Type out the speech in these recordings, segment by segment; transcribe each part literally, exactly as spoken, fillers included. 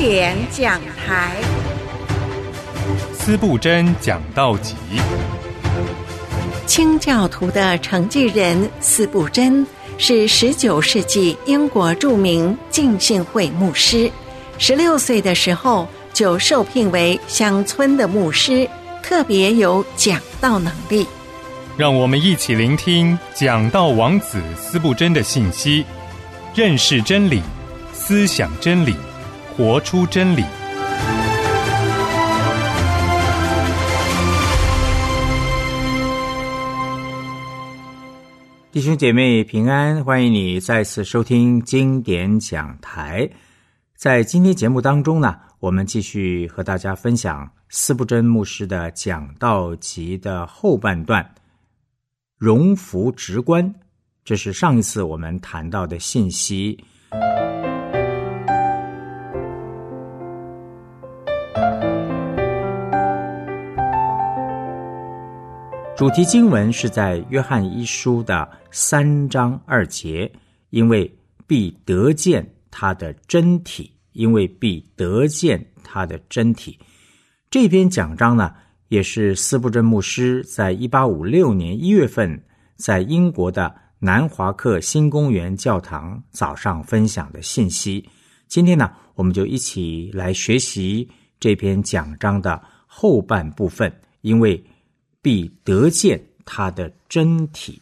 典讲台， 司布真讲道集。 清教徒的承继人司布真是十九世纪英国著名浸信会牧师，十六岁的时候就受聘为乡村的牧师，特别有讲道能力。 让我们一起聆听讲道王子司布真的信息，认识真理，思想真理，活出真理。 弟兄姐妹平安，欢迎你再次收听经典讲台。在今天节目当中呢，我们继续和大家分享司布真牧师的讲道集的后半段，荣福直观，这是上一次我们谈到的信息。主题经文是在约翰一书的三章二节，因为必得见他的真体，因为必得见他的真体。这篇讲章呢，也是司布真牧师在一八五六年一月份在英国的南华克新公园教堂早上分享的信息。今天呢，我们就一起来学习这篇讲章的后半部分，因为必得见他的真体。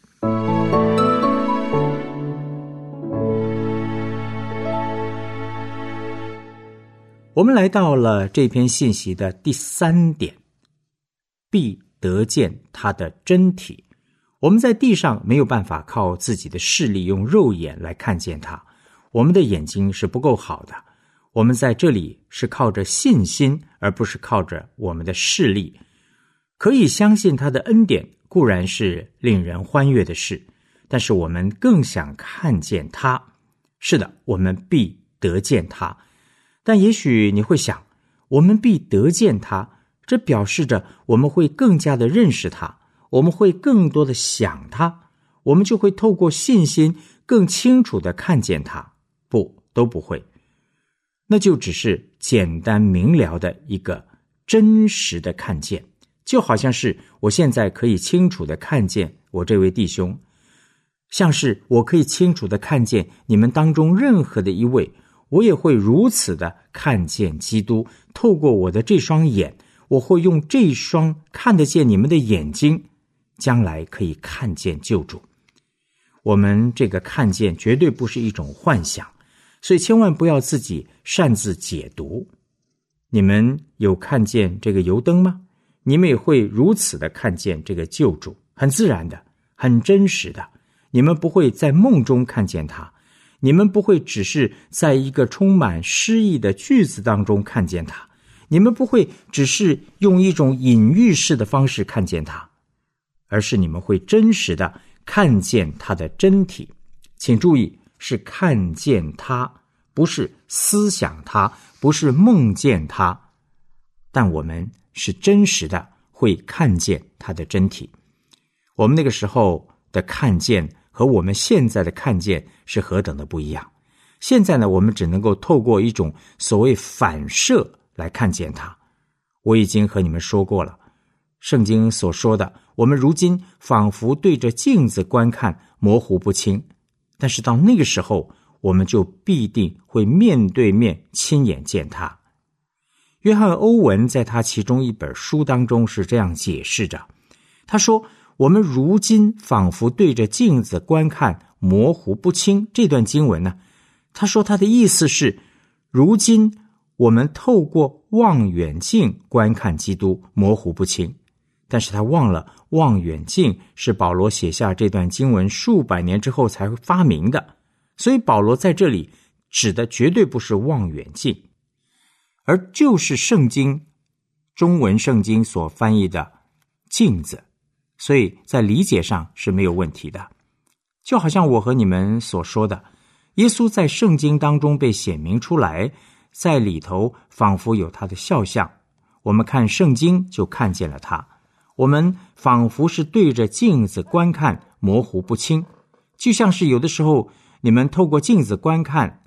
我们来到了这篇信息的第三点，必得见他的真体。我们在地上没有办法靠自己的视力用肉眼来看见他，我们的眼睛是不够好的。我们在这里是靠着信心，而不是靠着我们的视力。可以相信他的恩典固然是令人欢悦的事，但是我们更想看见他。是的，我们必得见他。但也许你会想，我们必得见他，这表示着我们会更加的认识他，我们会更多的想他，我们就会透过信心更清楚的看见他。不，都不会。那就只是简单明了的一个真实的看见，就好像是我现在可以清楚的看见我这位弟兄，像是我可以清楚的看见你们当中任何的一位，我也会如此的看见基督。透过我的这双眼，我会用这双看得见你们的眼睛，将来可以看见救主。我们这个看见绝对不是一种幻想，所以千万不要自己擅自解读。你们有看见这个油灯吗？你们也会如此的看见这个救主，很自然的，很真实的。你们不会在梦中看见他，你们不会只是在一个充满诗意的句子当中看见他，你们不会只是用一种隐喻式的方式看见他，而是你们会真实的看见他的真体。请注意，是看见他，不是思想他，不是梦见他，但我们是真实的会看见他的真体。我们那个时候的看见和我们现在的看见是何等的不一样。现在呢，我们只能够透过一种所谓反射来看见他。我已经和你们说过了，圣经所说的，我们如今仿佛对着镜子观看，模糊不清，但是到那个时候，我们就必定会面对面亲眼见他。约翰·欧文在他其中一本书当中是这样解释着，他说，我们如今仿佛对着镜子观看，模糊不清。这段经文呢，他说他的意思是，如今我们透过望远镜观看基督，模糊不清。但是他忘了，望远镜是保罗写下这段经文数百年之后才发明的，所以保罗在这里指的绝对不是望远镜，而就是圣经，中文圣经所翻译的镜子，所以在理解上是没有问题的。就好像我和你们所说的，耶稣在圣经当中被显明出来，在里头仿佛有他的肖像，我们看圣经就看见了他，我们仿佛是对着镜子观看，模糊不清。就像是有的时候你们透过镜子观看，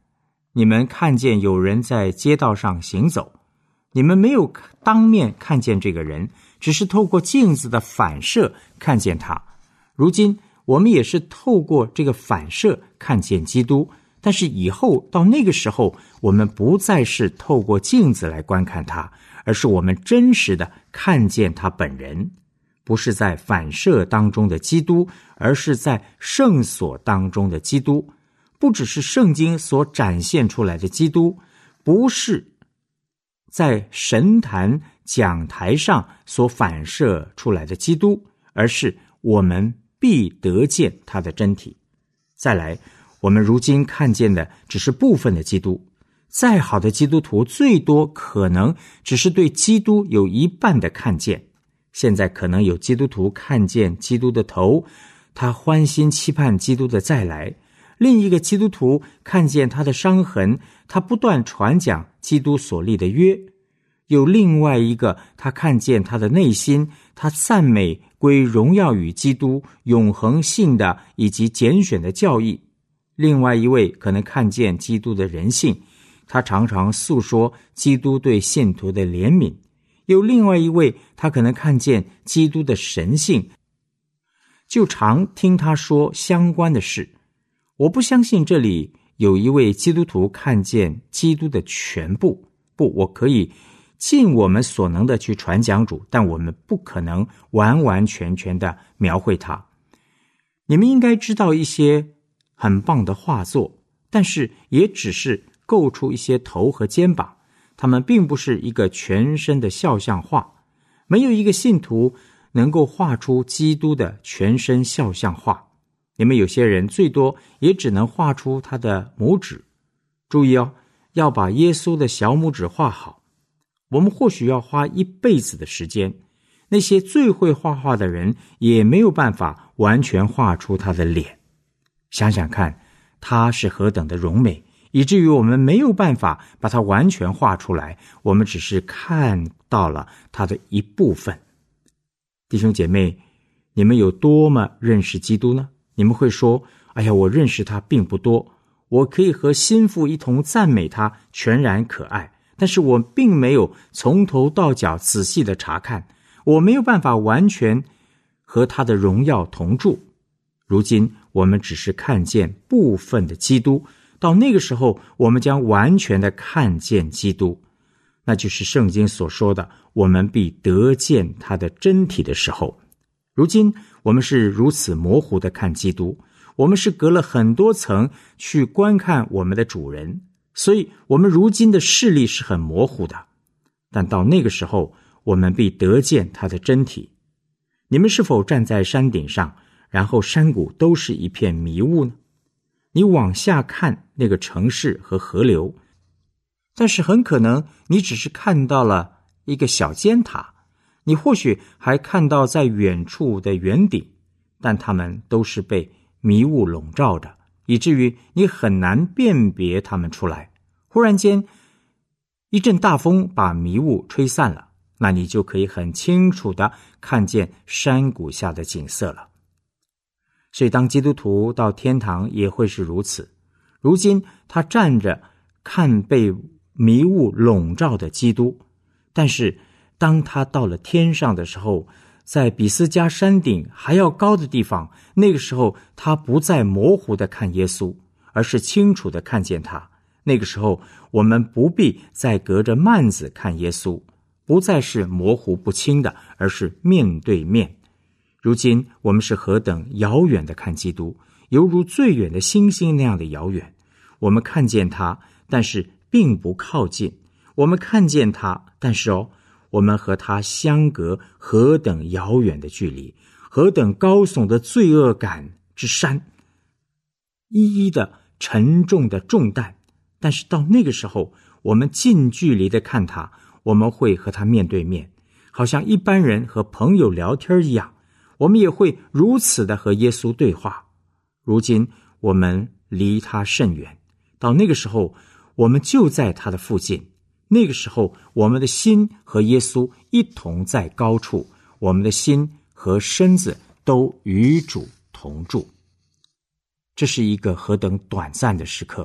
你们看见有人在街道上行走，你们没有当面看见这个人，只是透过镜子的反射看见他。如今我们也是透过这个反射看见基督，但是以后到那个时候，我们不再是透过镜子来观看他，而是我们真实的看见他本人，不是在反射当中的基督，而是在圣所当中的基督。不只是圣经所展现出来的基督，不是在神坛讲台上所反射出来的基督，而是我们必得见他的真体。再来，我们如今看见的只是部分的基督，再好的基督徒最多可能只是对基督有一半的看见。现在可能有基督徒看见基督的头，他欢欣期盼基督的再来；另一个基督徒看见他的伤痕，他不断传讲基督所立的约；有另外一个，他看见他的内心，他赞美归荣耀与基督永恒性的以及拣选的教义；另外一位可能看见基督的人性，他常常诉说基督对信徒的怜悯；有另外一位，他可能看见基督的神性，就常听他说相关的事。我不相信这里有一位基督徒看见基督的全部，不，我可以尽我们所能的去传讲主，但我们不可能完完全全的描绘他。你们应该知道一些很棒的画作，但是也只是构出一些头和肩膀，他们并不是一个全身的肖像画。没有一个信徒能够画出基督的全身肖像画。你们有些人最多也只能画出他的拇指。注意哦，要把耶稣的小拇指画好，我们或许要花一辈子的时间。那些最会画画的人也没有办法完全画出他的脸。想想看，他是何等的荣美，以至于我们没有办法把它完全画出来，我们只是看到了他的一部分。弟兄姐妹，你们有多么认识基督呢？你们会说，哎呀，我认识他并不多，我可以和心腹一同赞美他全然可爱，但是我并没有从头到脚仔细的查看，我没有办法完全和他的荣耀同住。如今我们只是看见部分的基督，到那个时候我们将完全的看见基督，那就是圣经所说的我们必得见他的真体的时候。如今我们是如此模糊的看基督，我们是隔了很多层去观看我们的主人，所以我们如今的视力是很模糊的。但到那个时候我们必得见他的真体。你们是否站在山顶上，然后山谷都是一片迷雾呢？你往下看那个城市和河流，但是很可能你只是看到了一个小尖塔，你或许还看到在远处的圆顶，但它们都是被迷雾笼罩着，以至于你很难辨别它们出来。忽然间一阵大风把迷雾吹散了，那你就可以很清楚地看见山谷下的景色了。所以当基督徒到天堂也会是如此。如今他站着看被迷雾笼罩的基督，但是当他到了天上的时候，在比斯加山顶还要高的地方，那个时候他不再模糊地看耶稣，而是清楚地看见他。那个时候我们不必再隔着幔子看耶稣，不再是模糊不清的，而是面对面。如今我们是何等遥远的看基督，犹如最远的星星那样的遥远。我们看见他，但是并不靠近；我们看见他，但是哦，我们和他相隔何等遥远的距离，何等高耸的罪恶感之山，一一的沉重的重担。但是到那个时候，我们近距离的看他，我们会和他面对面，好像一般人和朋友聊天一样，我们也会如此的和耶稣对话。如今我们离他甚远，到那个时候我们就在他的附近。那个时候我们的心和耶稣一同在高处，我们的心和身子都与主同住。这是一个何等短暂的时刻，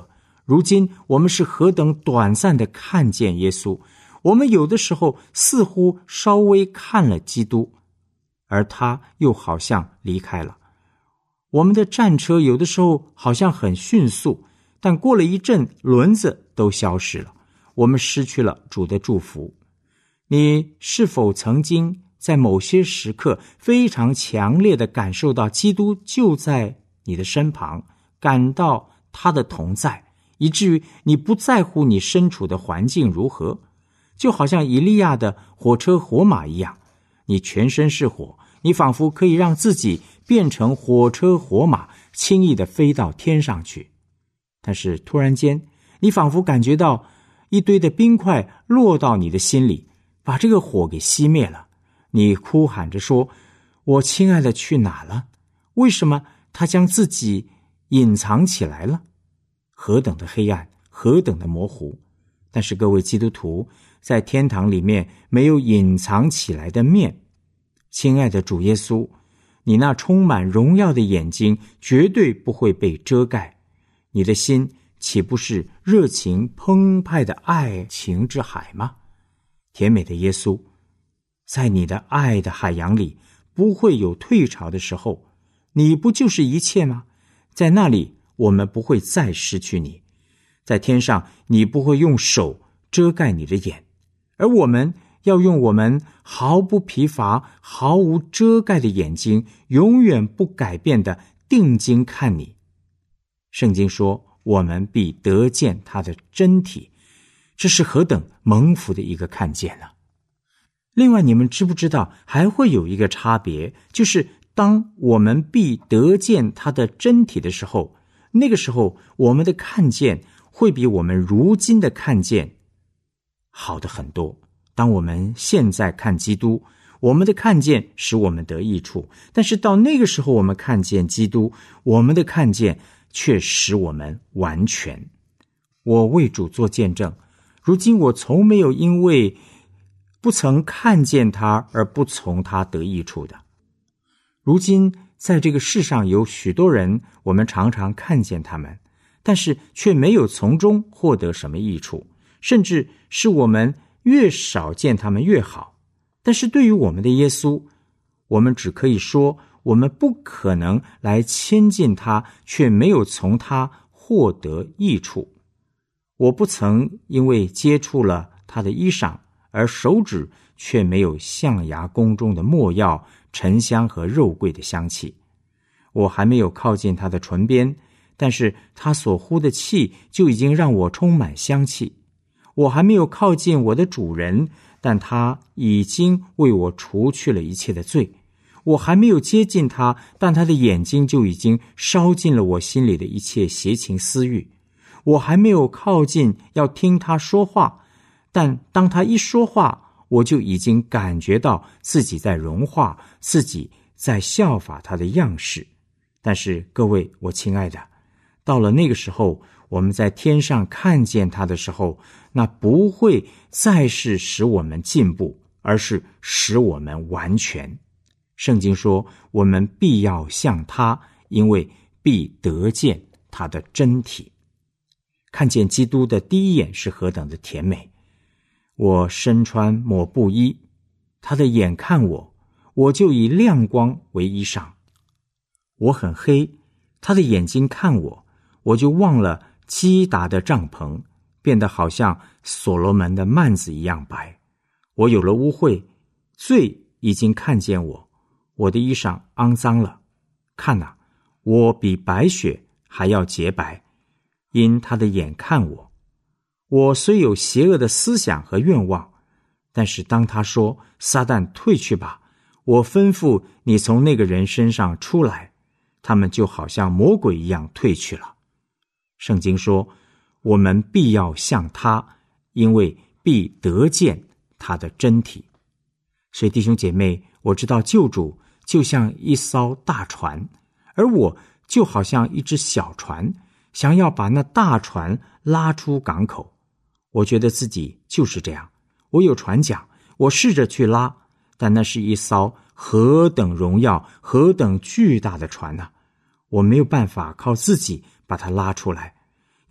如今我们是何等短暂的看见耶稣，我们有的时候似乎稍微看了基督，而他又好像离开了。我们的战车有的时候好像很迅速，但过了一阵，轮子都消失了，我们失去了主的祝福。你是否曾经在某些时刻非常强烈地感受到基督就在你的身旁，感到他的同在，以至于你不在乎你身处的环境如何，就好像以利亚的火车火马一样，你全身是火，你仿佛可以让自己变成火车火马，轻易地飞到天上去。但是突然间，你仿佛感觉到一堆的冰块落到你的心里，把这个火给熄灭了。你哭喊着说，我亲爱的去哪了？为什么他将自己隐藏起来了？何等的黑暗，何等的模糊。但是各位基督徒，在天堂里面没有隐藏起来的面。亲爱的主耶稣，你那充满荣耀的眼睛绝对不会被遮盖，你的心岂不是热情澎湃的爱情之海吗？甜美的耶稣，在你的爱的海洋里不会有退潮的时候，你不就是一切吗？在那里我们不会再失去你，在天上你不会用手遮盖你的眼，而我们要用我们毫不疲乏毫无遮盖的眼睛，永远不改变的定睛看你。圣经说，我们必得见他的真体，这是何等蒙福的一个看见呢？另外，你们知不知道还会有一个差别，就是当我们必得见他的真体的时候，那个时候我们的看见会比我们如今的看见好得很多。当我们现在看基督，我们的看见使我们得益处，但是到那个时候我们看见基督，我们的看见却使我们完全。我为主做见证，如今我从没有因为不曾看见他而不从他得益处的。如今在这个世上有许多人，我们常常看见他们，但是却没有从中获得什么益处，甚至是我们越少见他们越好。但是对于我们的耶稣，我们只可以说，我们不可能来亲近他，却没有从他获得益处。我不曾因为接触了他的衣裳，而手指却没有象牙宫中的没药、沉香和肉桂的香气。我还没有靠近他的唇边，但是他所呼的气就已经让我充满香气。我还没有靠近我的主人，但他已经为我除去了一切的罪。我还没有接近他，但他的眼睛就已经烧尽了我心里的一切邪情私欲。我还没有靠近要听他说话，但当他一说话，我就已经感觉到自己在融化，自己在效法他的样式。但是各位，我亲爱的，到了那个时候，我们在天上看见他的时候，那不会再是使我们进步，而是使我们完全。圣经说，我们必要像他，因为必得见他的真体。看见基督的第一眼是何等的甜美。我身穿抹布衣，他的眼看我，我就以亮光为衣裳。我很黑，他的眼睛看我，我就忘了基达的帐篷，变得好像所罗门的幔子一样白。我有了污秽，罪已经看见我，我的衣裳肮脏了。看哪，我比白雪还要洁白，因他的眼看我。我虽有邪恶的思想和愿望，但是当他说，撒旦退去吧，我吩咐你从那个人身上出来，他们就好像魔鬼一样退去了。圣经说，我们必要像他，因为必得见他的真体。所以弟兄姐妹，我知道救主就像一艘大船，而我就好像一只小船，想要把那大船拉出港口。我觉得自己就是这样，我有船桨，我试着去拉，但那是一艘何等荣耀、何等巨大的船啊！我没有办法靠自己把它拉出来。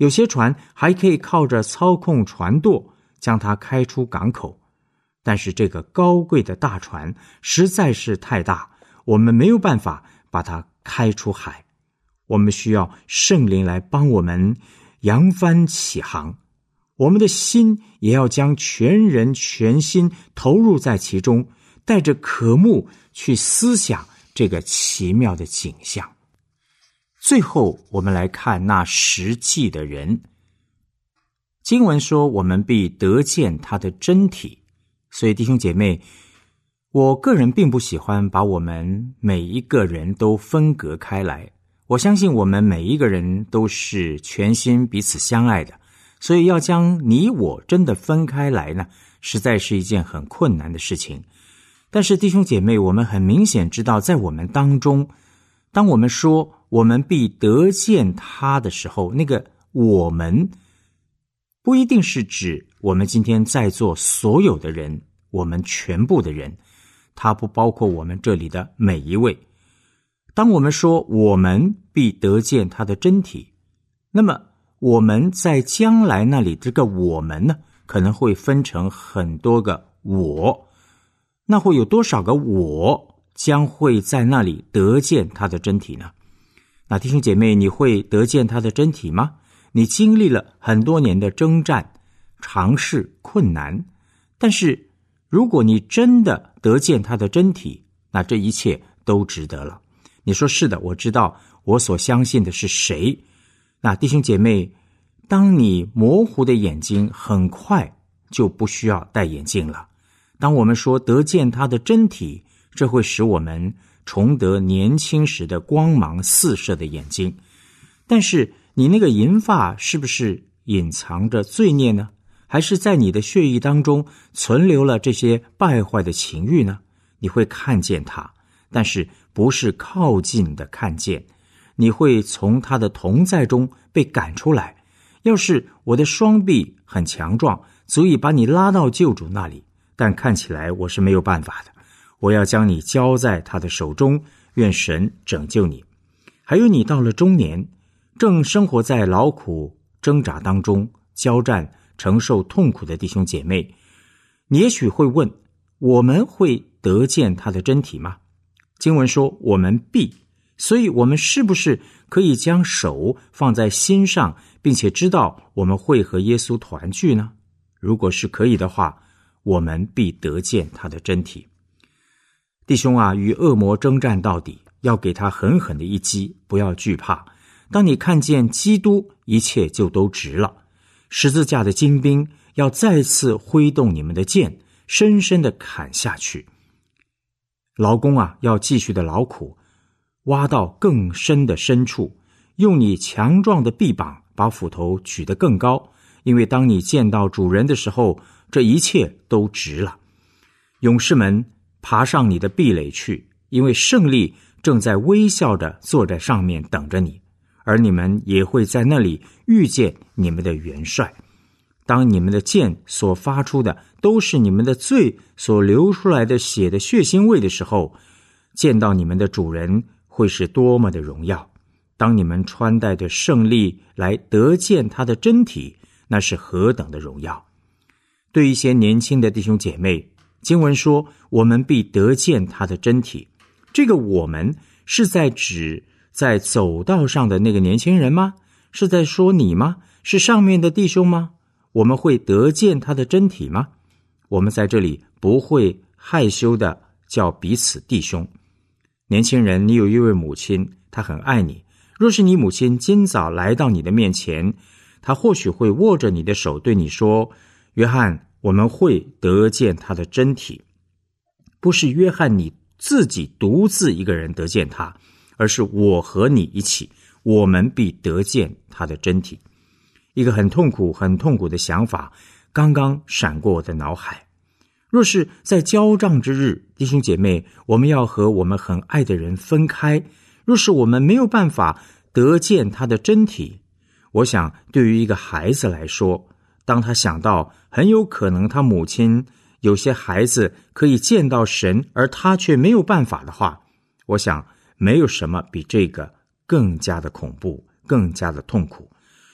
有些船还可以靠着操控船舵将它开出港口。但是这个高贵的大船实在是太大，我们没有办法把它开出海。我们需要圣灵来帮我们扬帆起航，我们的心也要将全人全心投入在其中，带着渴慕去思想这个奇妙的景象。最后我们来看那实际的人。经文说我们必得见他的真体，所以弟兄姐妹，我个人并不喜欢把我们每一个人都分隔开来。我相信我们每一个人都是全心彼此相爱的，所以要将你我真的分开来呢，实在是一件很困难的事情。但是弟兄姐妹，我们很明显知道，在我们当中，当我们说我们必得见他的时候，那个我们不一定是指我们今天在座所有的人，我们全部的人，它不包括我们这里的每一位。当我们说我们必得见他的真体，那么我们在将来那里这个我们呢，可能会分成很多个我。那会有多少个我将会在那里得见他的真体呢？那弟兄姐妹，你会得见他的真体吗？你经历了很多年的征战、尝试、困难，但是如果你真的得见他的真体，那这一切都值得了。你说是的，我知道我所相信的是谁。那弟兄姐妹，当你模糊的眼睛很快就不需要戴眼镜了。当我们说得见他的真体，这会使我们重得年轻时的光芒四射的眼睛。但是你那个银发是不是隐藏着罪孽呢？还是在你的血液当中存留了这些败坏的情欲呢？你会看见他，但是不是靠近的看见，你会从他的同在中被赶出来。要是我的双臂很强壮，足以把你拉到救主那里，但看起来我是没有办法的。我要将你交在他的手中，愿神拯救你。还有你到了中年，正生活在劳苦挣扎当中，交战承受痛苦的弟兄姐妹，你也许会问，我们会得见他的真体吗？经文说我们必，所以我们是不是可以将手放在心上，并且知道我们会和耶稣团聚呢？如果是可以的话，我们必得见他的真体。弟兄啊，与恶魔征战到底，要给他狠狠的一击，不要惧怕。当你看见基督，一切就都值了。十字架的精兵要再次挥动你们的剑，深深的砍下去。劳工啊，要继续的劳苦，挖到更深的深处，用你强壮的臂膀把斧头举得更高，因为当你见到主人的时候，这一切都值了。勇士们，爬上你的壁垒去，因为胜利正在微笑着坐在上面等着你，而你们也会在那里遇见你们的元帅。当你们的剑所发出的都是你们的罪所流出来的血的血腥味的时候，见到你们的主人会是多么的荣耀。当你们穿戴着胜利来得见他的真体，那是何等的荣耀。对一些年轻的弟兄姐妹，经文说我们必得见他的真体，这个我们是在指在走道上的那个年轻人吗？是在说你吗？是上面的弟兄吗？我们会得见他的真体吗？我们在这里不会害羞的叫彼此弟兄。年轻人，你有一位母亲，她很爱你。若是你母亲今早来到你的面前，她或许会握着你的手对你说，约翰，我们会得见他的真体。不是约翰你自己独自一个人得见他，而是我和你一起，我们必得见他的真体。一个很痛苦很痛苦的想法刚刚闪过我的脑海。若是在交账之日，弟兄姐妹，我们要和我们很爱的人分开，若是我们没有办法得见他的真体，我想对于一个孩子来说，当他想到很有可能他母亲有些孩子可以见到神，而他却没有办法的话，我想没有什么比这个更加的恐怖，更加的痛苦。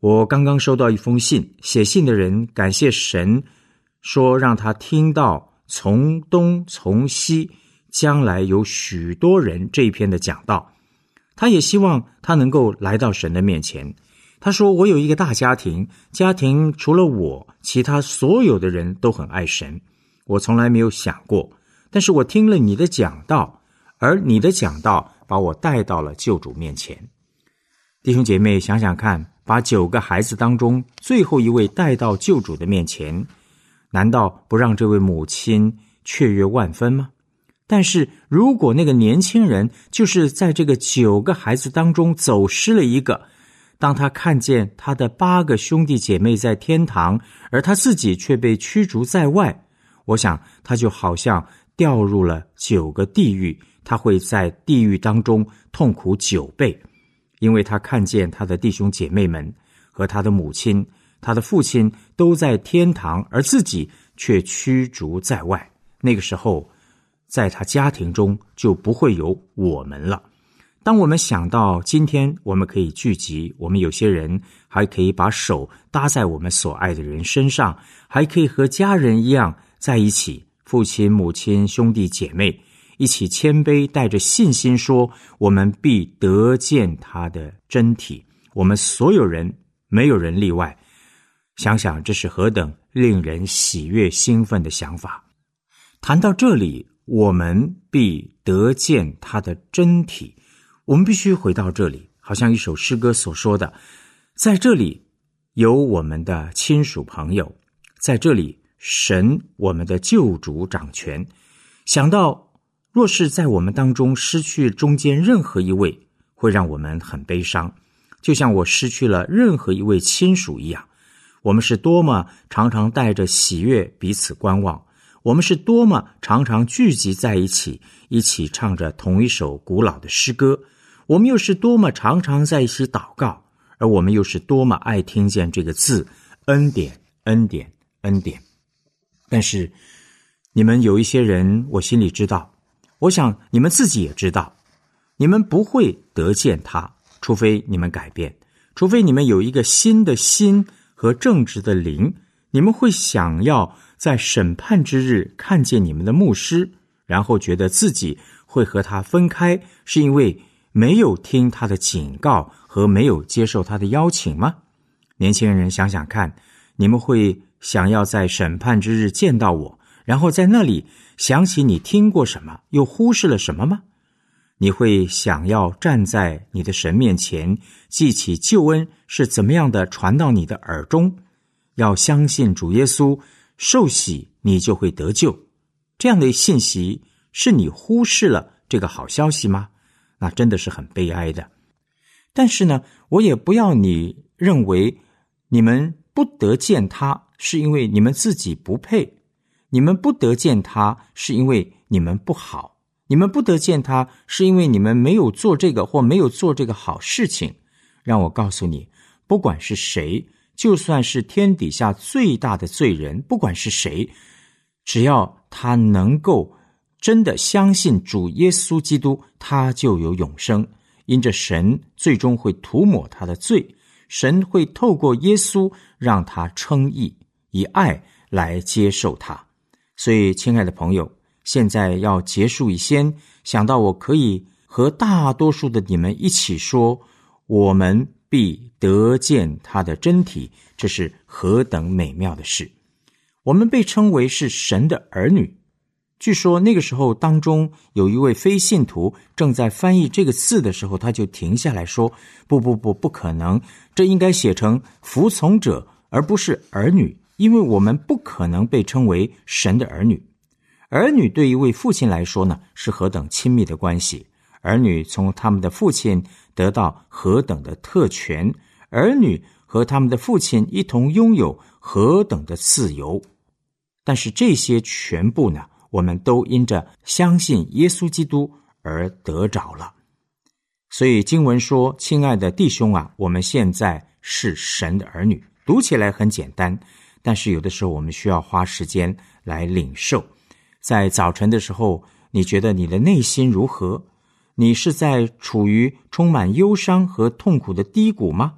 我刚刚收到一封信，写信的人感谢神，说让他听到从东从西将来有许多人这一篇的讲道。他也希望他能够来到神的面前。他说，我有一个大家庭，家庭除了我，其他所有的人都很爱神。我从来没有想过，但是我听了你的讲道，而你的讲道把我带到了救主面前。弟兄姐妹，想想看，把九个孩子当中最后一位带到救主的面前，难道不让这位母亲雀跃万分吗？但是如果那个年轻人就是在这个九个孩子当中走失了一个，当他看见他的八个兄弟姐妹在天堂，而他自己却被驱逐在外，我想他就好像掉入了九个地狱，他会在地狱当中痛苦九倍，因为他看见他的弟兄姐妹们和他的母亲、他的父亲都在天堂，而自己却驱逐在外。那个时候，在他家庭中就不会有我们了。当我们想到今天我们可以聚集，我们有些人还可以把手搭在我们所爱的人身上，还可以和家人一样在一起，父亲、母亲、兄弟姐妹一起谦卑，带着信心说，我们必得见他的真体。我们所有人没有人例外。想想这是何等令人喜悦兴奋的想法。谈到这里，我们必得见他的真体，我们必须回到这里，好像一首诗歌所说的，在这里有我们的亲属朋友，在这里神我们的救主掌权。想到若是在我们当中失去中间任何一位，会让我们很悲伤，就像我失去了任何一位亲属一样。我们是多么常常带着喜悦彼此观望，我们是多么常常聚集在一起，一起唱着同一首古老的诗歌，我们又是多么常常在一起祷告，而我们又是多么爱听见这个字，恩典，恩典，恩典。但是你们有一些人，我心里知道，我想你们自己也知道，你们不会得见他，除非你们改变，除非你们有一个新的心和正直的灵，你们会想要在审判之日看见你们的牧师，然后觉得自己会和他分开，是因为没有听他的警告和没有接受他的邀请吗？年轻人，想想看，你们会想要在审判之日见到我，然后在那里想起你听过什么，又忽视了什么吗？你会想要站在你的神面前，记起救恩是怎么样的传到你的耳中，要相信主耶稣受洗，你就会得救。这样的信息是你忽视了这个好消息吗？那真的是很悲哀的。但是呢，我也不要你认为你们不得见他是因为你们自己不配，你们不得见他是因为你们不好，你们不得见他是因为你们没有做这个或没有做这个好事情。让我告诉你，不管是谁，就算是天底下最大的罪人，不管是谁，只要他能够真的相信主耶稣基督，他就有永生。因着神最终会涂抹他的罪，神会透过耶稣让他称义，以爱来接受他。所以亲爱的朋友，现在要结束以先，想到我可以和大多数的你们一起说，我们必得见他的真体，这是何等美妙的事。我们被称为是神的儿女。据说那个时候当中有一位非信徒正在翻译这个字的时候，他就停下来说，不不不不可能，这应该写成服从者而不是儿女，因为我们不可能被称为神的儿女。儿女对一位父亲来说呢，是何等亲密的关系，儿女从他们的父亲得到何等的特权，儿女和他们的父亲一同拥有何等的自由。但是这些全部呢，我们都因着相信耶稣基督而得着了。所以经文说，亲爱的弟兄啊，我们现在是神的儿女。读起来很简单，但是有的时候我们需要花时间来领受。在早晨的时候，你觉得你的内心如何？你是在处于充满忧伤和痛苦的低谷吗？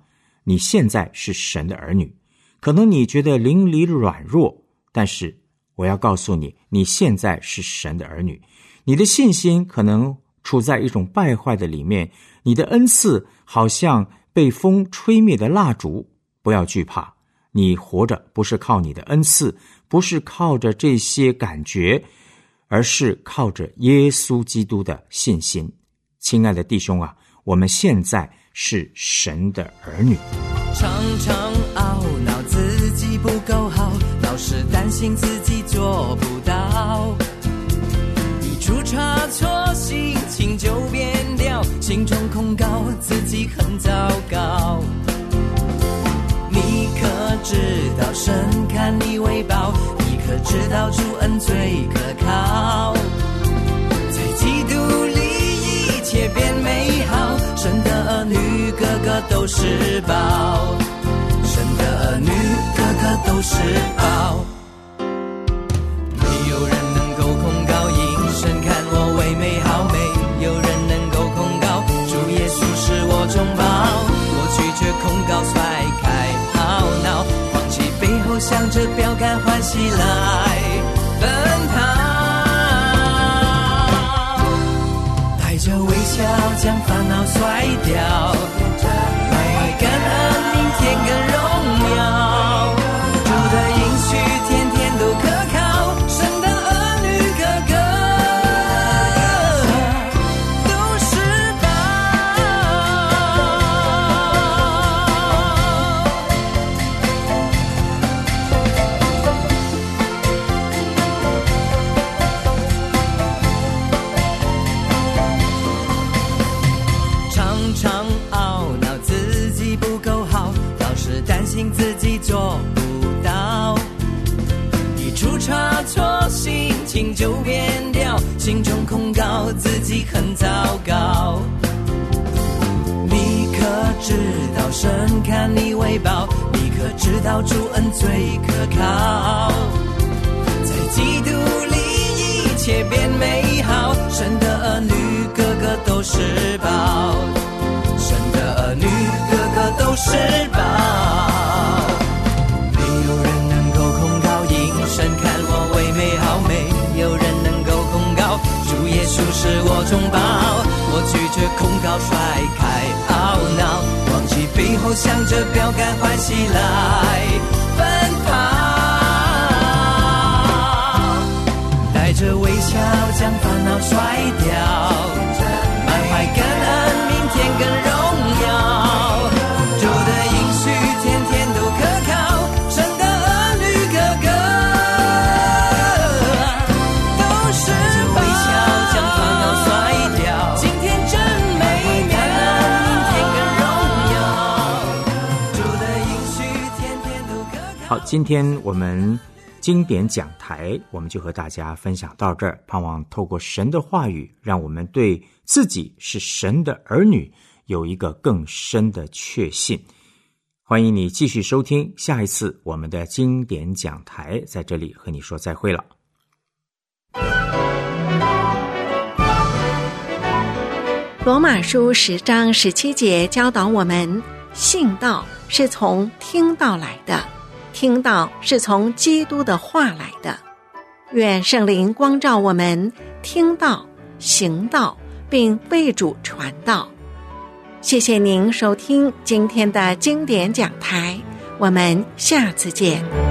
你现在是神的儿女。可能你觉得灵里软弱，但是我要告诉你，你现在是神的儿女。你的信心可能处在一种败坏的里面，你的恩赐好像被风吹灭的蜡烛。不要惧怕，你活着不是靠你的恩赐，不是靠着这些感觉，而是靠着耶稣基督的信心。亲爱的弟兄啊，我们现在是神的儿女。 常常懊恼自己不够好，老是担心自己做不到，一出差错心情就变掉，心中控告自己很糟糕。你可知道神看你为宝，你可知道主恩最可靠，在基督里一切变美好，神的儿女个个都是宝，神的儿女个个都是宝。没有人能够控告因神看我为美好，没有人能够控告主耶稣是我中宝，我拒绝控告甩开懊恼，忘记背后向着标杆欢喜来奔跑，带着微笑将烦恼甩掉，来感恩明天更荣耀，主的应许天天都可靠，神的儿女个个都是宝。常常懊恼自己不够好，老是担心自己做不到，一出差错心情就变掉，心中控告自己很糟糕。你可知道神看你为宝，你可知道主恩最可靠，在基督里一切变美好，神的儿女个个都是宝，神的儿女个个都是宝。没有人能够控告因神看我为美好，没有人能够控告主耶稣是我中宝，我拒绝控告甩开懊恼，忘记背后向着标杆欢喜来奔跑，带着微笑将烦恼甩掉，满怀感恩明天更荣耀，主的应许天天都可靠，神的儿女个个都是宝，微笑将烦恼甩掉，今天真美妙，明天更荣耀，主的应许天天都可靠。 好，今天我们经典讲台我们就和大家分享到这儿，盼望透过神的话语，让我们对自己是神的儿女有一个更深的确信。欢迎你继续收听下一次我们的经典讲台，在这里和你说再会了。 罗马书十章十七节教导我们，信道是从听道来的，听道是从基督的话来的。愿圣灵光照我们，听道、行道，并为主传道。谢谢您收听今天的经典讲台，我们下次见。